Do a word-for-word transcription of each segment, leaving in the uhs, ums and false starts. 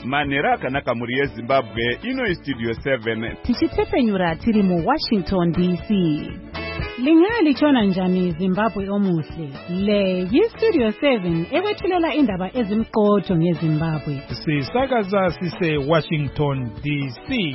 Manera akanaka muri yeZimbabwe ino Studio seven. Tichitsepenyura tiri mu Washington D C. Lingali chona njani Zimbabwe omuhle. Le yi Studio seven ekwethulela indaba ezimqotho ngeZimbabwe. Sisakaza sise Washington D C.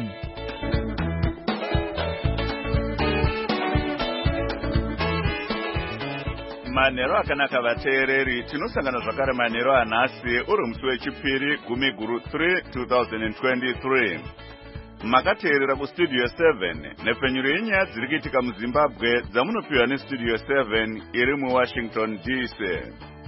Manero akanaka vateereri tinosangana zvakare manero anhasi uri musi wechipiri gumi guru three two thousand twenty-three. Makateerera kustudio seven nepfenyuro yenyaya dziri kuitika muZimbabwe dzamunopiwa nestudio seven iri muWashington D C.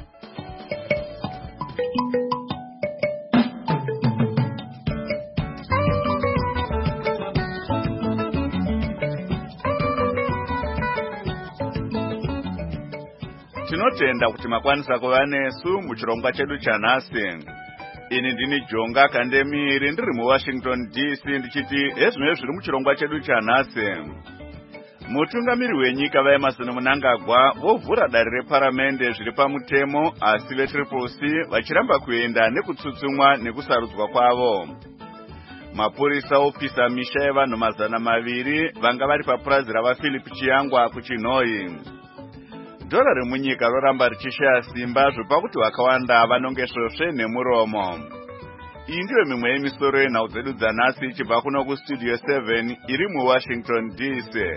Tinotenda kuti makwanisa kuva nesu muchirongwa chedu chanhasi. Ini ndini Jonga Kandemiri ndiri muWashington D C ndichiti ezvimwe zviri muchirongwa chedu chanhasi. Mutungamiri wenyika vaEmmerson Mnangagwa vovhura dare reparamende zviri pamutemo asi veTriple C vachiramba kuenda nekutsutsumwa nekusarudzwa kwavo. Mapurisa opisa misha yevanhu mazana maviri vanga vari papurazi ravaPhilip Chiyangwa kuChinhoyi. Dhora remunyika roramba richishaya simba zvopakuti vakawanda vanonge svosve nemuromo. Iyi ndiyo mimwe yemisoro yenhau dzedu dzanhasi ichibva kuno kustudio seven iri muWashington D C.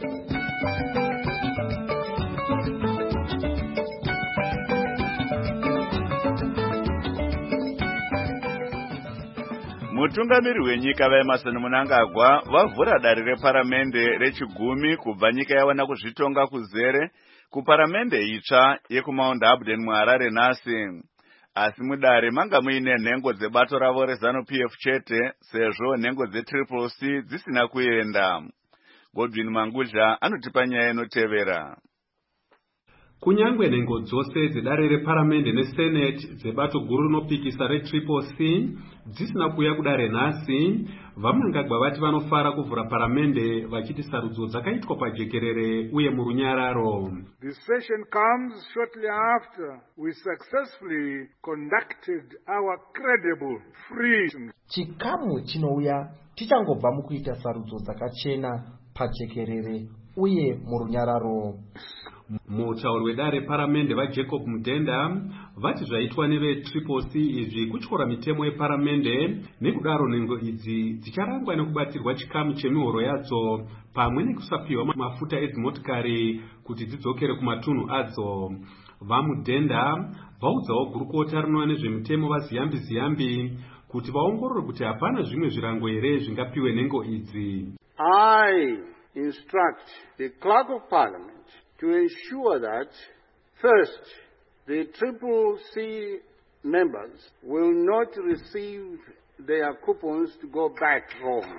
Mutungamiri wenyika vaEmmerson Mnangagwa vavhura dare reparamende rechigumi kubva nyika yawana kuzvitonga kuzere kuparamende itsva yekuMount Abden muHarare nhasi. Asi mudare manga muine nhengo dzebato ravo reZANU-P F chete sezvo nhengo dzeTriple C dzisina kuenda. Godwin Mangudla anotipa nyaya inotevera. Kunyangwe nhengo dzose dzedare reparamende nesenate dzebato guru rinopikisa reTriple C dzisina kuuya kudare nhasi, vaMnangagwa vati vanofara kuvhura paramende vachiti sarudzo dzakaitwa pajekerere uye murunyararo. This session comes shortly after we successfully conducted our credible free. Chikamu chinouya tichangobva mukuita sarudzo dzakachena pajekerere uye murunyararo. Mutauri wedare reparamende vaJacob Mudenda vati zvaitwa neveTriple C izvi kutyora mitemo yeparamende, nekudaro nhengo idzi dzicharangwa nekubatirwa chikamu chemihoro yadzo pamwe nekusapiwa mafuta edzimotikari kuti dzidzokere kumatunhu adzo. VaMudenda vaudzawo gurukota rinova nezvemitemo vaZiyambi Ziyambi kuti vaongorore kuti hapana zvimwe zvirango here zvingapiwe nhengo idzi. I instruct the Clerk of Parliament to ensure that, first, the Triple C members will not receive their coupons to go back home.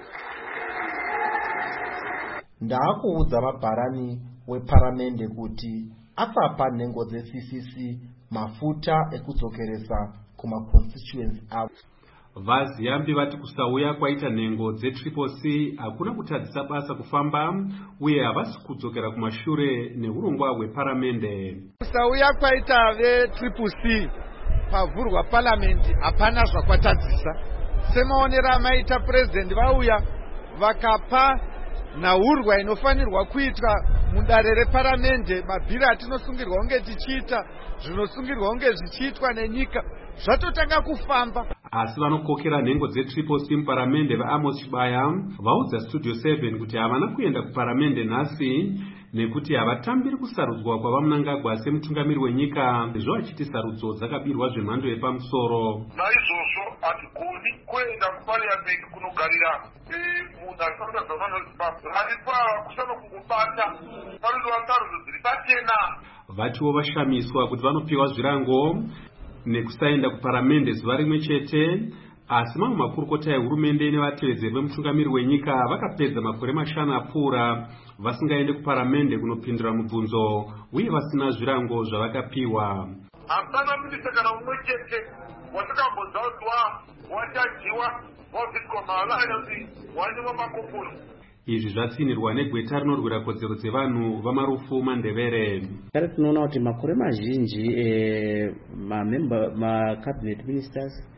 Ndakuudza mabharani weparamende kuti asapa nhengo dzeC C C mafuta ekudzokeresa kumaconstituency avo. VaZiyambi vati kusauya kwaita nhengo dzeTriple C hakuna kutadzisa basa kufamba uye havasi kudzokera kumashure neurongwa hweparamende. Kusauya kwaita veTriple C pavhurwa paramende hapana zvakwatadzisa. Semaonera maita president vauya vakapa nhaurwa inofanirwa kuitwa mudare reparamende, mabhiri atinosungirwa kunge tichiita, zvinosungirwa kunge zvichiitwa nenyika zvatotanga kufamba. Asi vanokokera nhengo dzeTriple C muparamende vaAmos Chibaya vaudza Studio seven kuti havana kuenda kuparamende nhasi nekuti havatambiri kusarudzwa kwavaMnangagwa semutungamiri wenyika, sezvo achiti sarudzo dzakabirwa zvemhando yepamusoro. Naizvozvo hatigoni kuenda kuparliament kunogarira munhu asarudza zvaZimbabwe. Haripa kusana kungobata sarudzo sarudzo dziri pachena. Vatiwo vashamiswa kuti vanopiwa zvirango nekusaenda kuparamende zuva rimwe chete, asi mamwe makurukota ehurumende nevatevedzeri vemutungamiri wenyika vakapedza makore mashanu apfuura vasingaende kuparamende kunopindura mubvunzo uye vasina zvirango zvavakapiwa. Hapana minista kana mumwe chete watakambozaudzwa wachajiwa wabviswa maalayansi wanyimwa makoponi. Izvi zvatsinirwa negweta rinorwira kodzero dzevanhu vamarufu Mandevere. Kare tinoona kuti makore mazhinji eh, ma member ma cabinet ministers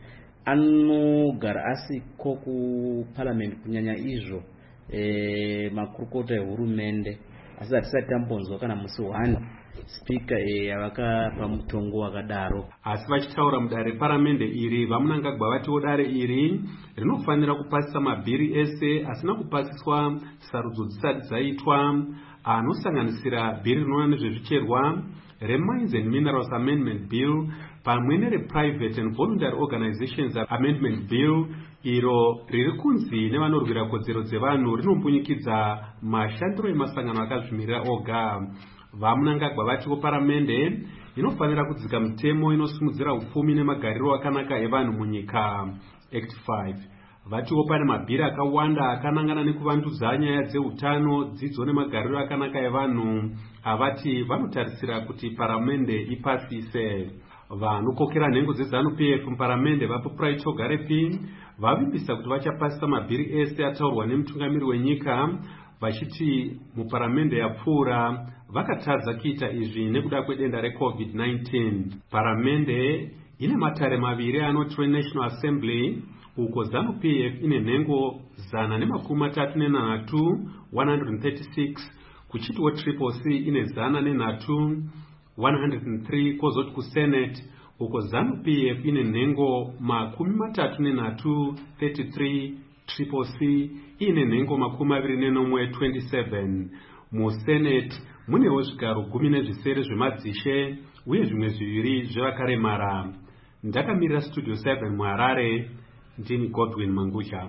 anogara asiko kuparliament kunyanya izvo e, makurukota ehurumende, asi hatisati tambonzwa kana musi one spika yavakapa mutongo wakadaro. Asi vachitaura mudare reparamende iri, vamunangagwa vatiwo dare iri rinofanira kupasisa mabhiri ese asina kupasiswa sarudzo dzisati dzaitwa, anosanganisira bhiri rinoona nezvezvicherwa reMines and Minerals Amendment Bill pamwe nerePrivate and Voluntary Organizations Amendment Bill, iro riri kunzi nevanorwira kodzero dzevanhu rinombunyikidza mashandiro emasangano akazvimirira oga. Vamunangagwa vatiwo paramende inofanira kudzika mitemo inosimudzira upfumi nemagariro akanaka evanhu munyika, Act five. Vatiwo pane mabhiri akawanda akanangana nekuvandudza nyaya dzeutano, dzidzo nemagariro akanaka evanhu avati vanotarisira kuti paramende ipasise. Vanokokera nhengo dzeZANU P F muparamende vaPurai Chogarepi vavimbisa kuti vachapasisa mabhiri ese ataurwa nemutungamiri wenyika, vachiti muparamende yapfuura vakatadza kuita izvi nekuda kwedenda reCovid nineteen. Paramende ine matare maviri anoti National Assembly, uko ZANU P F ine nhengo zana nemakumi matatu nenhatu one hundred thirty-six, kuchitiwo Triple C ine zana nenhatu one hundred three, kozoti kuSenate uko ZANU P F ine nhengo makumi matatu nenhatu thirty-three, Triple C ine nhengo makumi maviri nenomwe twenty-seven. MuSenate munewo zvigaro gumi nezvisere zvemadzishe uye zvimwe zviviri zvevakaremara. Ndakamirira Studio seven muHarare, ndini Godwin Mangusha.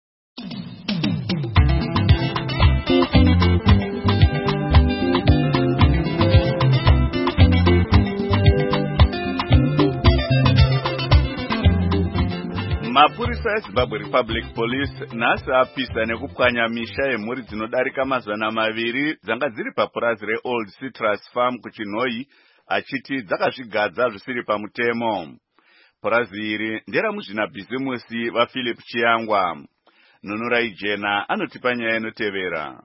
Mapurisa eZimbabwe Republic Police nhasi apisa nekupwanya misha yemhuri dzinodarika mazana maviri dzanga dziri papurazi reOld Citrus Farm kuChinhoyi, achiti dzakazvigadza zvisiri pamutemo. Purazi iri nderamuzvinabhizimusi vaPhilip Chiyangwa. Nunurai Jena anotipa nyaya inotevera.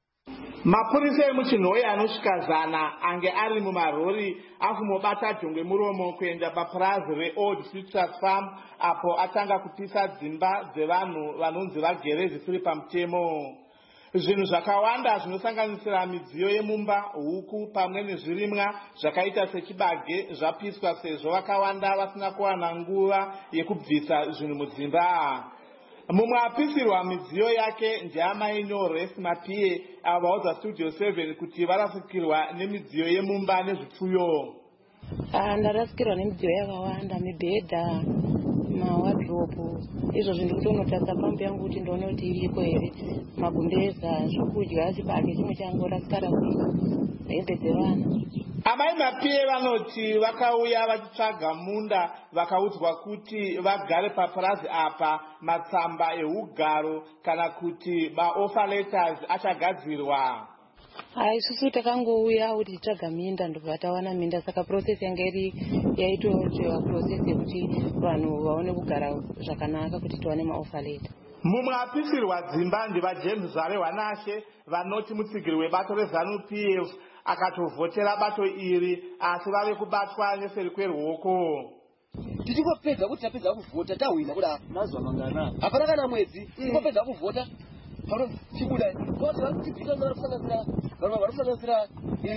Mapurisa emuChinhoyi anosvika zana ange ari mumarori afumobata jongwe muromo kuenda papurazi reOld Citrus Farm apo atanga kupisa dzimba dzevanhu vanonzi vagere zvisiri pamutemo. Zvinhu zvakawanda zvinosanganisira midziyo yemumba, huku pamwe nezvirimwa zvakaita sechibage zvapiswa sezvo vakawanda vasina kuwana nguva yekubvisa zvinhu mudzimba. Mumwe apisirwa midziyo yake ndiamai Norris Mapie avaudza Studio seven kuti varasikirwa nemidziyo yemumba nezvipfuyo. Ndarasikirwa nemidziyo yakawanda, mibhedha, mawadropu, izvo zvinhu kuti unotarisa pambu yangu kuti ndione kuti iriko here, magumbeza, zvokudya, chibage chimwe changu rasikarasikira, hembe dzevana. Amai Mapie vanoti vakauya vachitsvaga munda vakaudzwa kuti vagare papurazi apa matsamba ehugaro kana kuti maoffer letters achagadzirwa. Hai, isusu takangouya kuti titsvaga minda ndobva tawana minda, saka process yanga iri yaitoitwa process yekuti vanhu vaone kugara zvakanaka kuti tiwane maoffer letter. Mumwe apisirwa dzimba ndivaJames Zare Wanashe vanoti mutsigiri webato reZANU P F akatovhotera bato iri asi vave kubatwa neseri kweruoko. Tichingopedza kuti tapedza kuvhota tawina kuda mazuva mangana hapana kana mwedzi tingopedza kuvhota chibuda kota tipita narakusanganisira vanhu varikusanganisira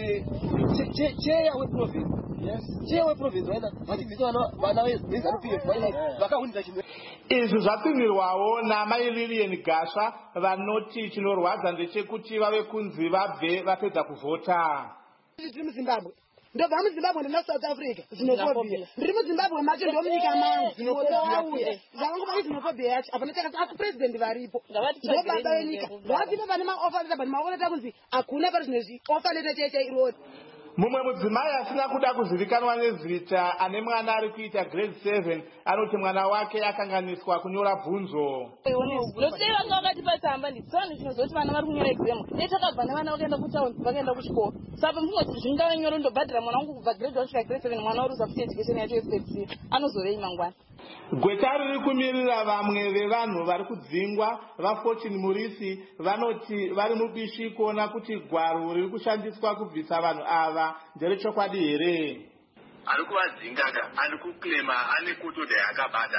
cheya weprovince. Yes, cheya weprovince waina vachibvisa vana veZANU P F vakahunisa chimwe. Izvi zvapinirwawo naMai Lilian Gasha vanoti chinorwadza ndechekuti vave kunzi vabve vapedza kuvhota. Ndiri muZimbabwe, ndobva muZimbabwe ndina South Africa, xenophobia. Ndiri muZimbabwe macho ndomunyika mangu, xenophobia. Zvavangova xenophobia yacho apana chakati president varipo. Ndobaba venyika. Vapinda pane maoffer letter bani maoffer letter kunzi hakuna pari zvinezvi offer letter chete irori. Mumwe mudzimai asina kuda kuzivikanwa nezita ane mwana ari kuita grade seven anoti mwana wake akanganiswa kunyora bvunzo. Ndosei vanga vakatipa tsamba nditsani zvinozoti vana vari kunyora exam. Netakabva nevana vakaenda kutaundi vakaenda kuchikoro. Saka mungoti zvinganyora ndobhadhira mwana wangu kubva grade one kusvika grade seven, mwana uri kusafuta education yacho yestate anozovei mangwana. Gweta riri kumirira vamwe vevanhu vari kudzingwa vaFortune Murisi vanoti vari mubishi kuona kuti gwaro riri kushandiswa kubvisa vanhu ava nderechokwadi here. Ari kuvadzinga ka, ari kuklema, ane kuto dai akabata nditi.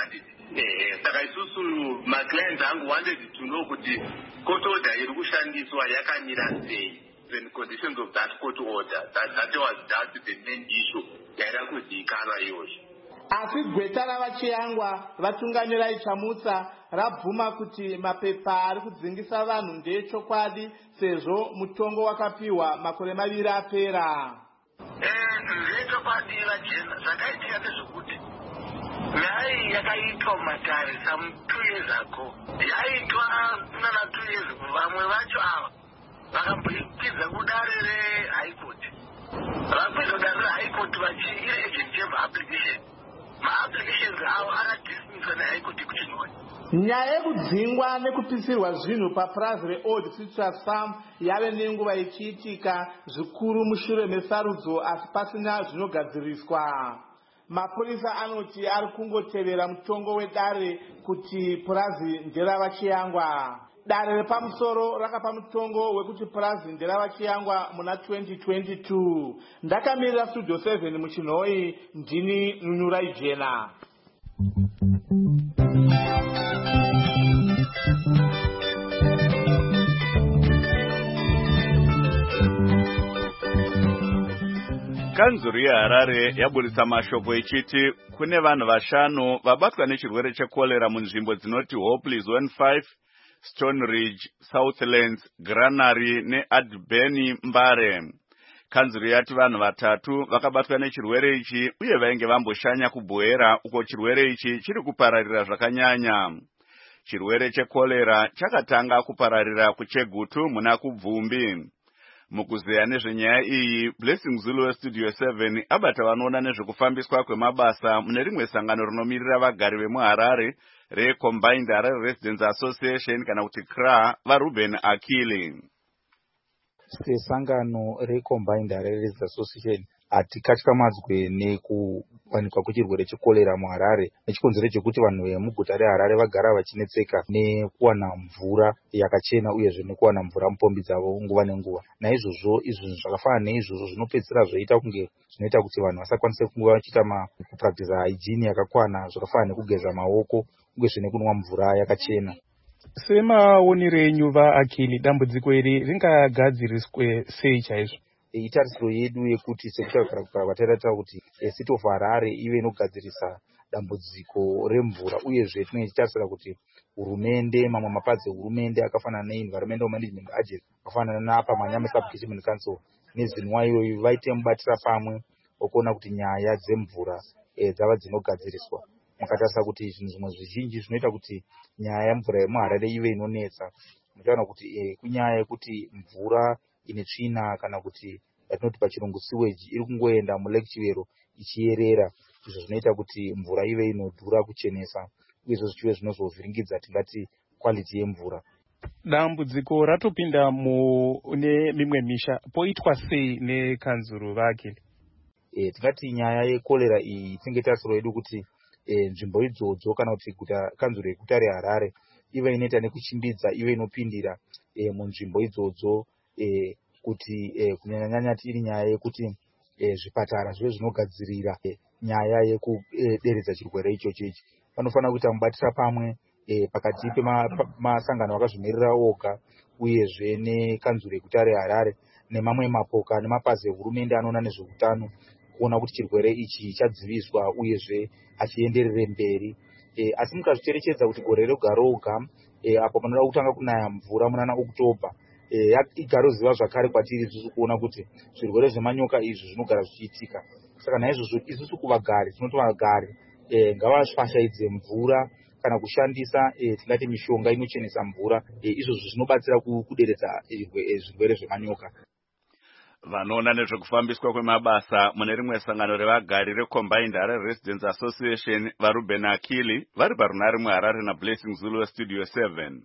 saka isusu maclients angu wanted to know kuti court order iri kushandiswa yakamira sei, the conditions of that court order. That, that was that the main issue yaida kuzikanwa iyozvo. Asi gweta ravachiyangwa vatungamira ichamutsa rabvuma kuti mapepa ari kudzingisa vanhu ndechokwadi sezvo mutongo wakapiwa makore maviri apera. Ndechokwadi vachena zvakaitika ndezvokuti nyaya yakaitwa mumatare some two years ago yaitwa nana two years ago. Vamwe vacho ava vakamboikidza kudare rehigh court, vapedza dare rehigh court vachiire agent chemaapplication maapplications avo akadismisswa nehigh court kuchinhoni. Nyaya yekudzingwa nekupisirwa zvinhu papurazi reold citrus farm yave nenguva ichiitika zvikuru mushure mesarudzo asi pasina zvinogadziriswa. Mapurisa anoti ari kungotevera mutongo wedare kuti purazi nderavachiyangwa. Dare repamusoro rakapa mutongo wekuti purazi nderavachiyangwa muna twenty twenty-two. Ndakamirira studio seven muchinhoi, ndini Nunurai Jena. Kanzuru yeHarare yaburitsa mashoko ichiti kune vanhu vashanu vabatwa nechirwere chekolera munzvimbo dzinoti Hopley Zone five, Stone Ridge, Southlands, Granary neAdbeni Mbare. Kanzuru yati vanhu vatatu vakabatwa nechirwere ichi uye vainge vamboshanya kubwera uko chirwere ichi chiri kupararira zvakanyanya. Chirwere chekolera chakatanga kupararira kuChegutu muna kuBvumbi. Mukuzeya nezvenyaya iyi, Blessing Zulu weStudio seven abata vanoona nezvekufambiswa kwemabasa mune rimwe sangano rinomirira vagari vemuHarare reCombined Harare Residents Association kana kuti C R A vaRuben Akili. Sesangano reCombined Harare Residents Association hatikatyamadzwe nekuwanikwa kwechirwere chekolera muHarare nechikonzero chekuti vanhu vemuguta reHarare vagara vachinetseka nekuwana mvura yakachena uyezve nekuwana mvura mupombi dzavo nguva nenguva. Naizvozvo izvo zvakafanana neizvozvo zvinopedzisira zvoita kunge zvinoita kuti vanhu vasakwanise kunge vachiita kupractice hygiene yakakwana zvakafanana nekugeza maoko uyezve nekunwa mvura yakachena. Semaonero enyu vaAkili, dambudziko iri ringagadziriswe sei chaizvo? Itarisiro yedu yekuti sekutaura vatataura kuti City of Harare ive inogadzirisa dambudziko remvura uyezve tinotarisira kuti hurumende, mamwe mapazi ehurumende akafanana neEnvironmental Management Agency akafanana naapa Manyame Sub-Catchment Council neZinwa iyoyo vaite mubatira pamwe okuona kuti nyaya dzemvura e, dzava dzinogadziriswa. Mukatarisa kuti zvinhu zvimwe zvizhinji zvinoita kuti nyaya yemvura yemuHarare ive inonetsa. Munotaura kuti e, kunyaya yekuti mvura ine tsvina kana kuti yatinoti pachirungu sewage iri kungoenda mulake Chivero ichierera, izvo zvinoita kuti mvura ive inodhura kuchenesa uyezvo zvichive zvinozovhiringidza tingati quality yemvura. Dambudziko ratopinda mune mimwe misha, poitwa sei nekanzuru vaAkili? E, tingati nyaya yekolera iyi tinge tarisiro yedu kuti e, nzvimbo idzodzo kana kuti guta kanzuru yeguta reHarare ive inoita nekuchimbidza ive inopindira e, munzvimbo idzodzo e, kuti e, kunyanya-nyanya tiri nyaya yekuti e, zvipatara zvive zvinogadzirira e, nyaya yekuderedza e, chirwere ichocho ichi. Panofanira kuita mubatira pamwe e, pakati pemasangano akazvimirira oga uyezve nekanzuru yeguta reHarare nemamwe mapoka nemapazi ehurumende anoona nezveutano kuona kuti chirwere ichi chadziviswa uyezve achienderere mberi. E, asi mukazvicherechedza kuti gore roga roga e, apo panoda kutanga kunaya mvura munana Oktoba e, igaroziva zvakare kwatiri isusu kuona kuti zvirwere zvemanyoka izvi zvinogara zvichiitika. Saka naizvozvo isusu kuvagari tinoti vagari e, ngavashashaidze mvura kana kushandisa e, tingati mishonga inochenesa mvura e, izvozvo zvinobatsira kuderedza zvirwere zvemanyoka. Vanoona nezvekufambiswa kwemabasa mune rimwe sangano revagari reCombined Harare Residents Association vaRuben Akili vari parunare muHarare naBlessing Zulu weStudio seven.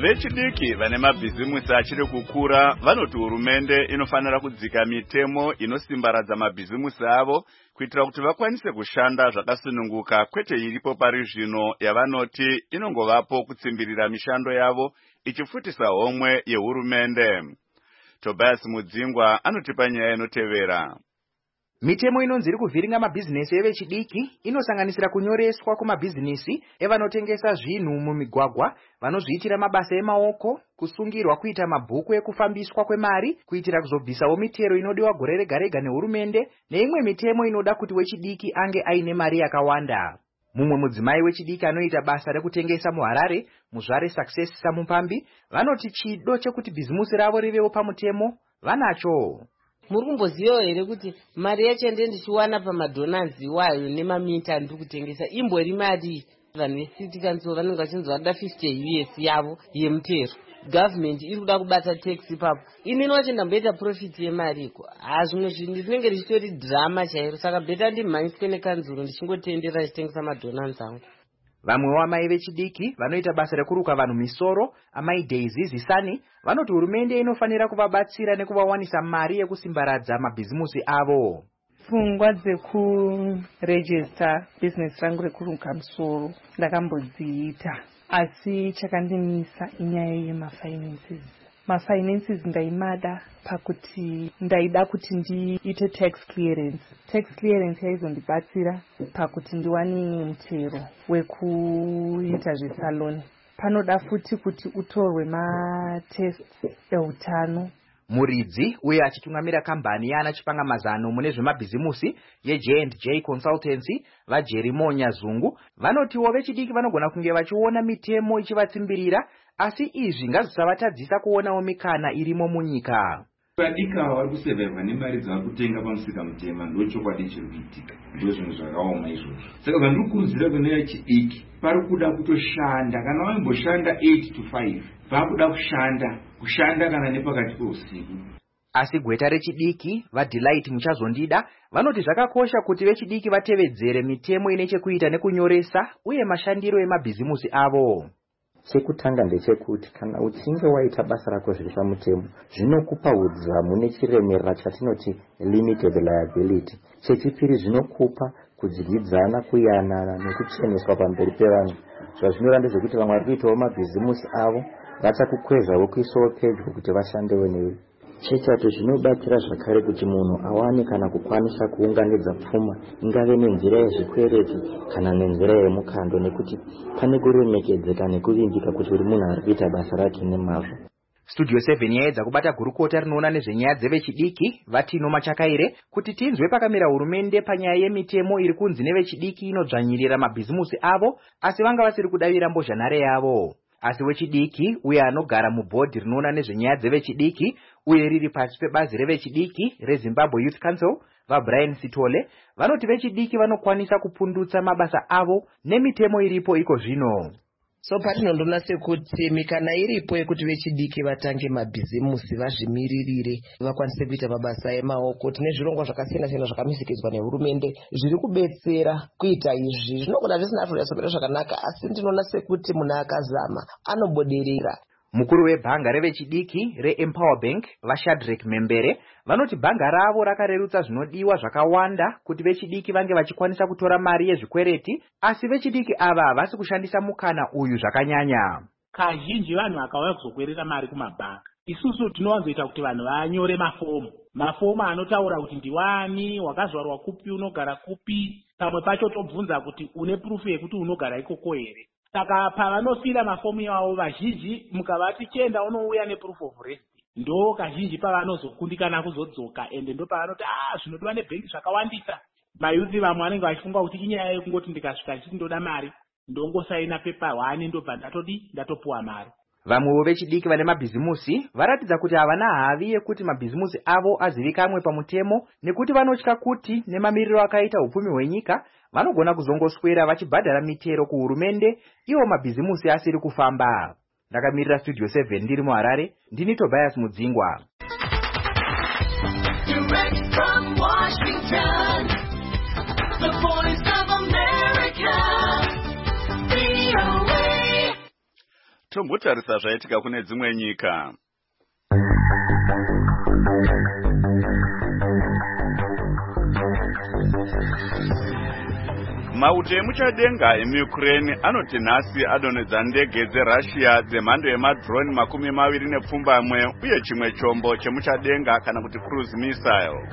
Vechidiki vane mabhizimusi achiri kukura vanoti hurumende inofanira kudzika mitemo inosimbaradza mabhizimusi avo kuitira kuti vakwanise kushanda zvakasununguka, kwete iripo pari zvino yavanoti inongovapo kutsimbirira mishando yavo ichifutisa homwe yehurumende. Tobias Mudzingwa anotipa nyaya inotevera. Mitemo inonzi iri kuvhiringa mabhizinesi evechidiki inosanganisira kunyoreswa kumabhizinesi evanotengesa zvinhu mumigwagwa, vanozviitira mabasa emaoko, kusungirwa kuita mabhuku ekufambiswa kwemari kuitira kuzobvisawo mitero inodiwa gore rega rega nehurumende, neimwe mitemo inoda kuti wechidiki ange aine mari yakawanda. Mumwe mudzimai wechidiki anoita basa rekutengesa muHarare, Muzvare Success Samupambi, vanoti chido chekuti bhizimusi ravo rivewo pamutemo vanacho. Muri kumbozivawo here kuti mari yacho ndichiwana pamadhonanzi wayo nemamita ndiri kutengesa imbori mari? Vanhu vecity council vanenge vachinzi vanoda fifty U S yavo yemutero. Government iri kuda kubata tax ipapo. Ini wacho ndamboita profit yemariko. Hazvimwe zvinhu zvinenge richitori drama chairo, saka beta ndimhanyiswe nekanzuro ndichingotendera ndichitengesa madhonanzi angu. Vamwe vamai vechidiki vanoita basa rekuruka vanhu misoro, amai Daisy Zisani, vanoti hurumende inofanira kuvabatsira nekuvawanisa mari yekusimbaradza mabhizimusi avo. Pfungwa dzekurejista business rangu rekuruka misoro ndakambodziita, asi chakandimisa inyaya yemafinances. Mafinances ndaimada pakuti ndaida kuti ndiite tax clearance. Tax clearance yaizondibatsira pakuti ndiwane mutero wekuita zvesaloni. Panoda futi kuti utorwe matests eutano. Muridzi uye achitungamira kambani yana chipangamazano mune zvemabhizimusi yeJ and J Consultancy vaJerimonya Zungu vanotiwo vechidiki vanogona kunge vachiona mitemo ichivatsimbirira, asi izvi ngazvisavatadzisa kuonawo mikana irimo munyika. Vadiki ava vari kuseverwa nemari dzavari kutenga pamusika mutema, ndochokwadi chiri kuitika, ndo zvinhu zvakaoma izvozvo. Saka vandiri kukurudzira kune vechidiki pari kuda kutoshanda, kana vaimboshanda eight to five vakuda kushanda kushanda kana nepakati peusiku. Asi gweta rechidiki vaDelight Muchazondida vanoti zvakakosha kuti vechidiki vatevedzere mitemo ine chekuita nekunyoresa uye mashandiro emabhizimusi avo. Chekutanga ndechekuti kana uchinge waita basa rako zviri pamutemo zvinokupa udzamu nechiremerera chatinoti limited liability. Chechipiri zvinokupa kudyidzana, kuyanana nekucheneswa pamberi pevanhu. Zvazvinoreva ndezvekuti vamwe vari kuitawo mabhizimusi avo vachakukwezawo kuisawo pedyo kuti vashandewo newe. Chechatu zvinobatsira zvakare kuti munhu awane kana kukwanisa kuunganidza pfuma, ingave nenzira yezvikwereti kana nenzira yemukando, nekuti pane kuremekedzeka nekuvimbika kuti uri munhu ari kuita basa rake nemazvo. Studio seven yaedza kubata gurukota rinoona nezvenyaya dzevechidiki Vatino Machakaire kuti tinzwe pakamira hurumende panyaya yemitemo iri kunzi nevechidiki inodzvanyirira mabhizimusi avo, asi vanga vasiri kudavira mbozhanhare yavo. Asi wechidiki uye anogara mubhodhi rinoona nezvenyaya dzevechidiki uye riri pasi pebazi revechidiki reZimbabwe Youth Council vaBrian Sitole vanoti vechidiki vanokwanisa kupundutsa mabasa avo nemitemo iripo iko zvino. So patinondoona sekuti mikana iripo yekuti vechidiki vatange mabhizimusi vazvimiririre vakwanise kuita mabasa emaoko. Tine zvirongwa zvakasiyana siyana zvakamisikizwa nehurumende zviri kubetsera kuita izvi. Zvinogona zvisina zvasomera zvakanaka, asi ndinoona sekuti munhu akazama anoboderera. Mukuru webhanga revechidiki reEmpower Bank vaShadrack Membere vanoti bhanga ravo rakarerutsa zvinodiwa zvakawanda kuti vechidiki vange vachikwanisa kutora mari yezvikwereti, asi vechidiki ava havasi kushandisa mukana uyu zvakanyanya. Kazhinji vanhu vakauya kuzokwerera mari kumabhanga, isusu tinowanzoita kuti vanhu vanyore mafomu mafomu anotaura kuti ndiwani, wakazvarwa kupi, unogara kupi, pamwe pacho tobvunza kuti une proof yekuti unogara ikoko here. Saka pavanosira mafomu yavo vazhinji mukavati chenda unouya neproof of residence, ndo kazhinji pavanozokundikana kuzodzoka, ende ndo pavanoti ah zvinodiwa nebhengi zvakawandisa. Mayuthi vamwe vanenge vachifunga kuti inyaya yekungoti ndikasvika ndichiti ndoda mari ndongosaina pepa one ndobva ndatodi ndatopuwa mari. Vamwewo vechidiki vane mabhizimusi varatidza kuti havana havi yekuti mabhizimusi avo azivikanwe pamutemo, nekuti vanotya kuti nemamiriro akaita upfumi hwenyika vanogona kuzongoswera vachibhadhara mitero kuhurumende iwo mabhizimusi asiri kufamba. Ndakamirira Studio seven ndiri muHarare, ndini Tobias Mudzingwa. Direct from Washington, the voice of America, V O A. tombotarisa zvaitika kune dzimwe nyika. Mauto emuchadenga emuUkraine anoti nhasi adonhedza ndege dzeRussia dzemhando yemadrone makumi maviri nepfumbamwe uye chimwe chombo chemuchadenga kana kuti cruise missile.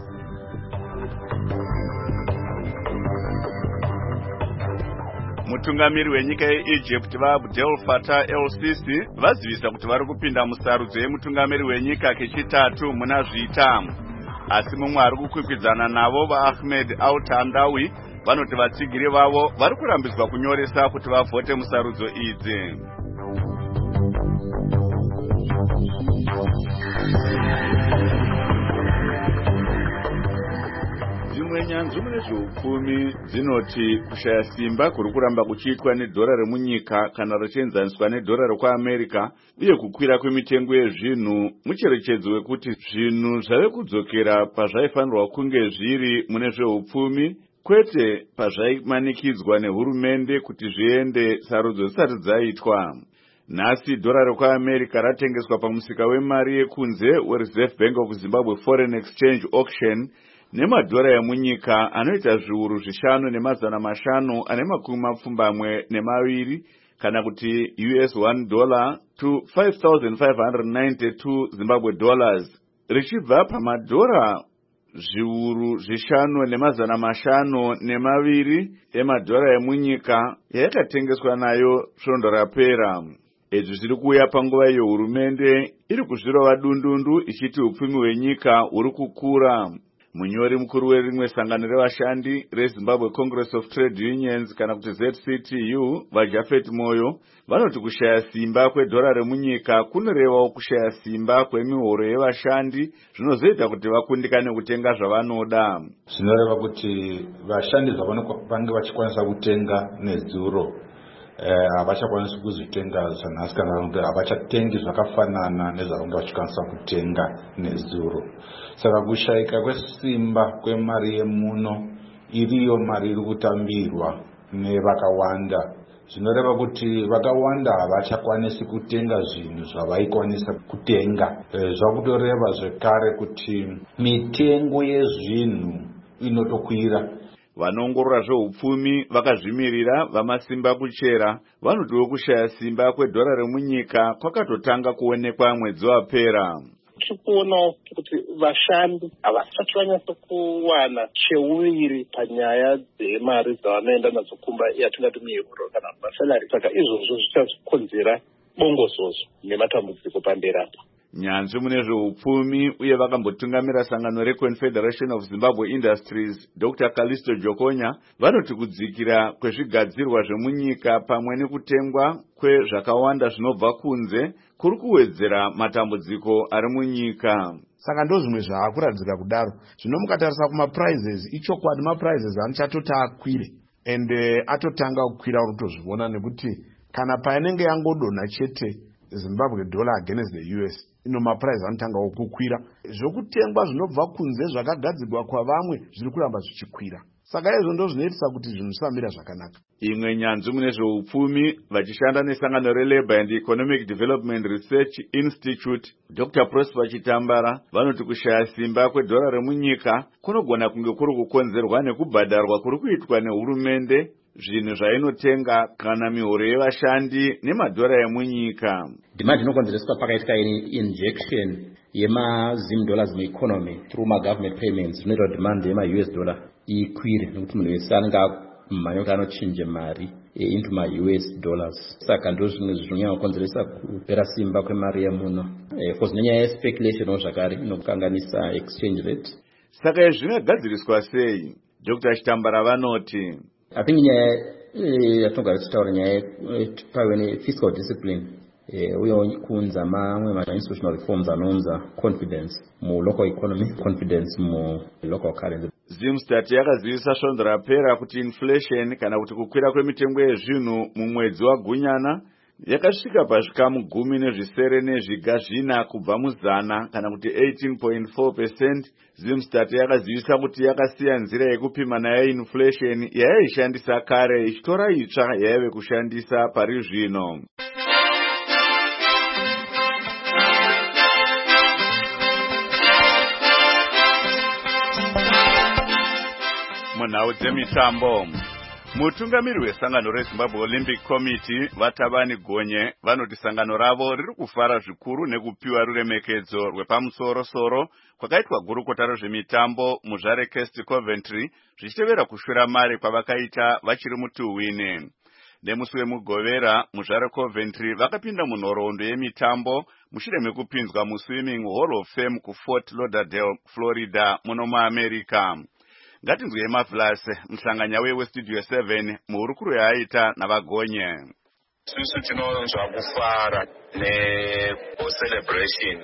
Mutungamiri wenyika yeEgypt vaAbdel Fattah el-Sisi vazivisa kuti vari kupinda musarudzo yemutungamiri wenyika kechitatu muna zviita. Asi mumwe ari kukwikwidzana navo vaAhmed al-Tandawi vanoti vatsigiri vavo vari kurambidzwa kunyoresa kuti vavhote musarudzo idzi. Dzimwe nyanzvi mune zveupfumi dzinoti kushaya simba kuri kuramba kuchiitwa nedhora remunyika kana richienzaniswa nedhora rekuAmerica uye kukwira kwemitengo yezvinhu mucherechedzo wekuti zvinhu zvave kudzokera pazvaifanirwa kunge zviri mune zveupfumi kwete pazvaimanikidzwa nehurumende kuti zviende sarudzo zisati dzaitwa. Nhasi dhora rekuAmerica ratengeswa pamusika wemari yekunze weReserve Bank of Zimbabwe Foreign Exchange Auction nemadhora emunyika anoita zviuru zvishanu nemazana mashanu ane makumi mapfumbamwe nemaviri kana kuti U S one dollar to five thousand five hundred ninety-two Zimbabwe dollars, richibva pamadhora zviuru zvishanu nemazana mashanu nemaviri emadhora emunyika yayakatengeswa nayo svondo rapera. Izvi zviri kuuya panguva iyo hurumende iri kuzvirova dundundu ichiti upfumi hwenyika huri kukura. Munyori mukuru werimwe sangano revashandi reZimbabwe Congress of Trade Unions kana kuti Z C T U vaJafet Moyo vanoti kushaya simba kwedhora remunyika kunorevawo kushaya simba kwemihoro yevashandi zvinozoita kuti vakundikane kutenga zvavanoda. Zvinoreva kuti vashandi vange vachikwanisa kutenga nedzuro havachakwanisi kuzvitenga zvanhasi kana kuti havachatengi zvakafanana nezvavange vachikwanisa kutenga nedzuro. Saka kushayika kwesimba kwemari yemuno iriyo mari iri kutambirwa nevakawanda. Zvinoreva kuti vakawanda havachakwanisi kutenga zvinhu zvavaikwanisa kutenga. Zvakutoreva zvekare kuti mitengo yezvinhu inotokwira. Vanongorora zveupfumi vakazvimirira vamasimba kuchera vanotiwo kushaya simba kwedhora remunyika kwakatotanga kuonekwa mwedzi wapera. Tirikuonawo kuti vashandi havasati vanyatso kuwana cheuviri panyaya dzemari dzavanoenda nadzo kumba yatingati mihoro kana masalari. Saka izvozvo zvichazokonzera bongozozo nematambudziko pamberapo. Nyanzvi mune zveupfumi uye vakambotungamira sangano reConfederation of Zimbabwe Industries Doctor Callisto Jokonya vanoti kudzikira kwezvigadzirwa zvemunyika pamwe nekutengwa kwezvakawanda zvinobva kunze kuri kuwedzera matambudziko ari munyika. Saka ndozvimwe zvaakuradzika kudaro. Zvino mukatarisa kumaprizes ichokwadi maprizes anichatoti akwire ende atotanga kukwira urikutozviona nekuti kana painenge yangodonha chete Zimbabwe dollar against the U S ino maprice anotanga kukwira. Zvokutengwa zvinobva kunze zvakagadzirwa kwavamwe zviri kuramba zvichikwira. Saka izvo ndo zvinoitisa kuti zvinhu zvisamira zvakanaka. Imwe nyanzvi mune zveupfumi vachishanda nesangano reLabour and Economic Development Research Institute Doctor Prosper Chitambara vanoti kushaya simba kwedhora remunyika kunogona kunge kuri kukonzerwa nekubhadharwa kuri kuitwa nehurumende zvinhu zvainotenga kana mihoro yevashandi nemadhora emunyika. Demand inokonzereswa pakaitika injection yemazim dollars mueconomy through ma-government payments zvinoita demand yema-U S dollar ikwire nekuti munhu wese anenge mumhanyoka anochinje mari into ma-U S dollars. Saka ndo zvimwe zvinonyanya kukonzeresa kupera simba kwemari yemuno. Because nenyaya yespekulation zvakare inokanganisa exchange rate. Saka zvingagadziriswa sei? Doctor Chitambara vanoti I think nyaya yatinogara tichitaura nyaya pave nefiscal discipline uye kunza mamwe ma-institutional reforms anonza confidence mu-local economy, confidence mu-local currency. Zimstat yakazivisa svondo rapera kuti inflation kana kuti kukwira kwemitengo yezvinhu mumwedzi waGunyana yakasvika pazvikamu gumi nezvisere nezviga zvina kubva muzana kana kuti eighteen point four percent. Zimstat yakazivisa kuti yakasiya nzira yekupima nayo inflation yayaishandisa kare ichitora itsva yaive kushandisa pari zvino. munhau dzemitambo. Mutungamiri wesangano reZimbabwe Olympic Committee Vatabani Gonye vanoti sangano ravo riri kufara zvikuru nekupiwa ruremekedzo rwepamusoro-soro kwakaitwa gurukota rezvemitambo muzvare Kest Coventry zvichitevera kushora mari kwavakaita vachiri mutuhwini. Nemusi wemugovera muzvare Coventry vakapinda munhoroondo yemitambo mushure mekupinzwa muswimming Hall of Fame kuFort Lauderdale, Florida muno muAmerica. Ngatinzwe Mavlas mhlanganya weStudio seven muhurukuro yaaita navagonye. Susu tinonzwa kufara ne-celebration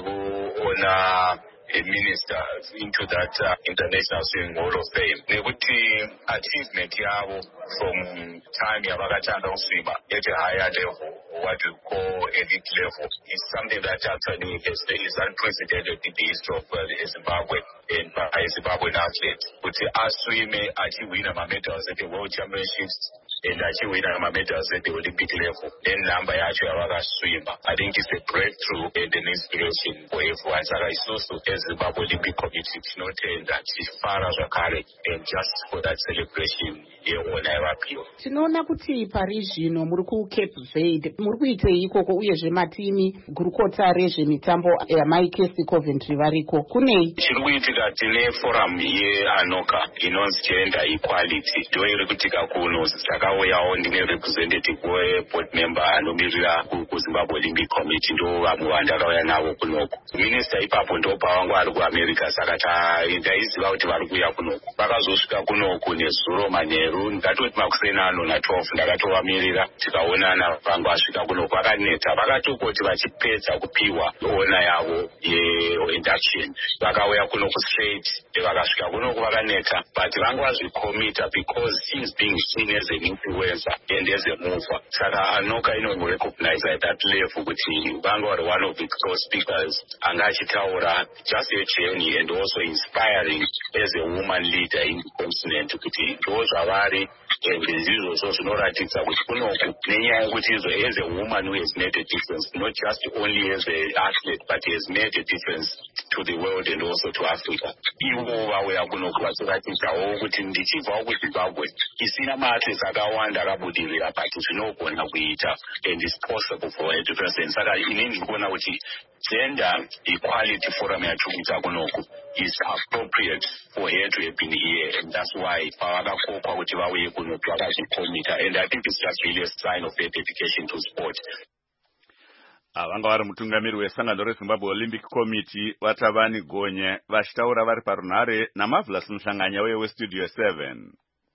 yekuona a minister into that uh, International Swimming Hall of Fame. Nekuti achievement yavo from time yavakatanga kuswima at a higher level, what we call elite level, is something that actually is, is unprecedented in the history of uh, Zimbabwe and by Zimbabwean athletes. Kuti aswime achiwina ma-medals at the World Championships and achiwina ma-medals at the Olympic level. Then number yacho yavakaswima. I think it's a breakthrough and an inspiration for everyone. Saka isusu Zimbabwe Olympic Committee tinotenda chifara zvakare and just for that celebration yeona yevapiwa. Tinoona kuti pari zvino muri kuCape Verde muri kuitei ikoko uyezve matimi gurukota rezvemitambo yamaikesi Coventry variko kunei? Chiri kuitika tine forum yeANOCA inonzi Gender Equality ndo iri kuitika kuno. Takauyawo ndine representative weboard member anomirira kuZimbabwe Olympic Committee ndo vamwe vandakauya navo kunoko. Minister ipapo ndo pavangu vari kuAmerica saka ndaiziva kuti vari kuuya kunoko. Vakazosvika kunoko nezuro manheru ndakatoti makuseni ano na twelve ndakatovamirira tikaonana vangu asvika kunoko vakaneta vakatokoti vachipedza kupiwa ona yavo ye-induction vakauya kunoko straight vakasvika kunoko vakaneta but vangu vazvikomita because she is being seen as an influencer and as a mover. Saka ANOCA inorecognize at that level kuti vangu vari one of the core speakers anga achitaura just a journey and also inspiring as a woman leader in the continent kuti ndo zvavari and ndizvo zvo zvinoratidza kuti kunoku nenyaya yekuti izvo as a woman who has made a difference not just only as an athlete but has made a difference to the world and also to Africa. Ivo vauya kunoku vachiratidzawo kuti ndichibvawo kuZimbabwe isina maathletes akawanda akabudirira but zvinogona kuita and it's possible for a difference. And saka inini ndikuona kuti Gender Equality Forum yachikuita kunoku is appropriate for her to have been here, and that's why pavakakokwa kuti vauye kunoku vakazvikomita, and I think it's just really a sign of their dedication to sport. Avanga vari mutungamiri wesangano reZimbabwe Olympic Committee Vatabani Gonye vachitaura vari parunhare naMavlas mhlanganya weStudio seven.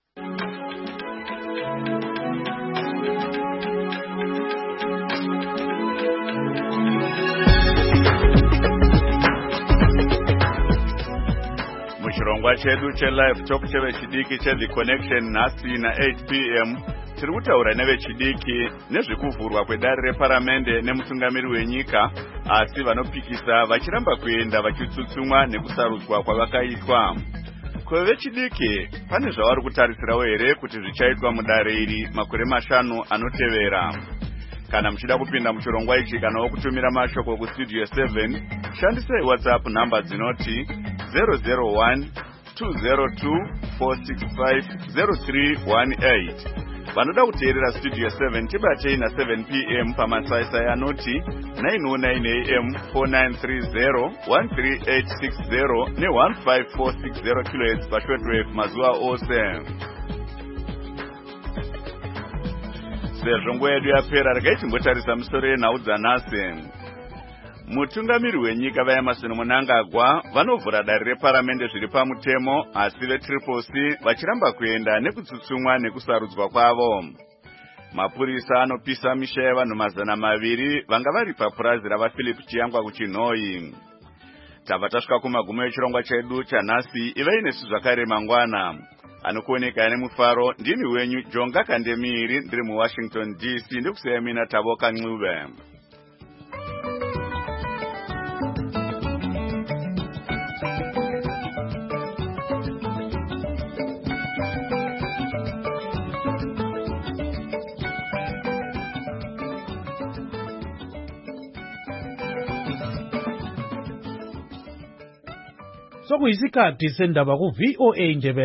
Muchirongwa chedu chelive talk chevechidiki cheThe Connection nhasi na eight p m tiri kutaura nevechidiki nezvekuvhurwa kwedare reparamende nemutungamiri wenyika asi vanopikisa vachiramba kuenda vachitsutsumwa nekusarudzwa kwavakaitwa. Kwevechidiki pane zvavari kutarisirawo here kuti zvichaitwa mudare iri makore mashanu anotevera. Kana muchida kupinda muchirongwa ichi kana wokutumira mashoko kuStudio seven shandisai WhatsApp namba dzinoti zero zero one two zero two four six five zero three one eight. Vanoda kuteerera Studio seven tibatei na seven p m pamasaisai anoti nine oh nine a m four nine three zero one three eight six zero ne one five four six zero kilohertz pashortwave mazuva ose. Sezvo nguva yedu yapera regai timbotarisa misoro yenhau dzanhasi. Mutungamiri wenyika vaEmmerson Mnangagwa vanovhura dare reparamende zviri pamutemo asi veTriple C vachiramba kuenda nekutsutsumwa nekusarudzwa kwavo. Mapurisa anopisa misha yavanhu mazana maviri vanga vari papurazi ravaPhilip Chiyangwa kuChinhoyi. Tabva tasvika kumagumo echirongwa chedu chanhasi. Ivai nesu zvakare mangwana. Anokuoneka nemufaro ndini wenyu Jonga Kandemiri ndiri muWashington D C ndikuseya mina Tavoka Ncube. Sokuyisikhathi sendaba ku V O A Ndebele.